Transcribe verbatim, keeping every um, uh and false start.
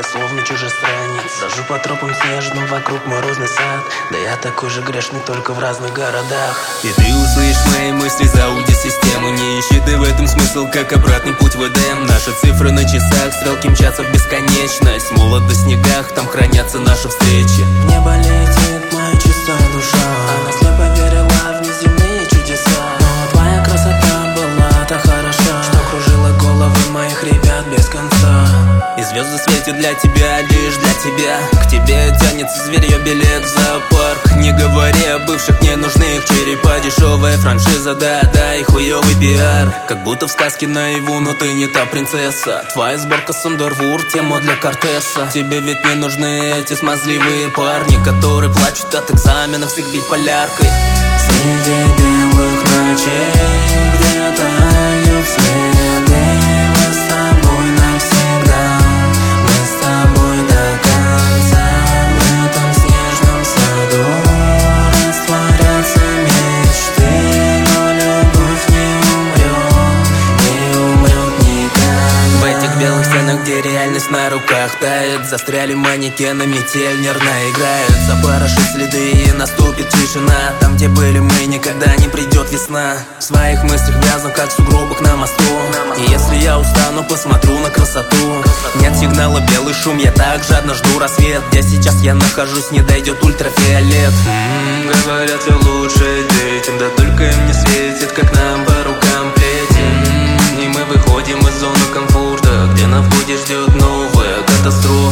словно чужестранец. Хожу по тропам снежным, вокруг морозный сад. Да я такой же грешный, только в разных городах. И ты услышишь мои мысли за аудиосистему. Не ищи ты в этом смысл, как обратный путь в Эдем. Наши цифры на часах, стрелки мчатся в бесконечность. Молодость в снегах, там хранятся наши встречи. В небо летит моя чистая душа. Она слепо верила в неземные чудеса. Но твоя красота была так хороша, что кружила головы моих ребят без конца. И звезды светят для тебя, лишь для тебя. К тебе тянется зверье, билет в зоопарк. Не говори о бывших ненужных, черепа дешевая франшиза, да-да, и хуёвый пиар. Как будто в сказке наяву, но ты не та принцесса. Твоя сборка Сундервур, тема для Кортеса. Тебе ведь не нужны эти смазливые парни, которые плачут от экзаменов с их биполяркой. Среди белых ночей где-то льют следы. Мы с тобой навсегда, мы с тобой до конца. В этом снежном саду растворятся мечты. Но любовь не умрет, не умрет никогда. В этих белых стенах, где реальность на руках тает, застряли манекены, метель нервно играет. Запорошит следы и наступит тишина. Там, где были мы, никогда не придет весна. В своих мыслях вязну, как в сугробах на мосту. И если я устану, посмотрю на красоту. Нет сигнала, белый шум, я так жадно жду рассвет. Где сейчас я нахожусь, не дойдет ультрафиолет. М-м, говорят, все лучше детям, да только им не светит, как нам по рукам плетим. И мы выходим из зоны комфорта, где на входе ждет новая катастрофа.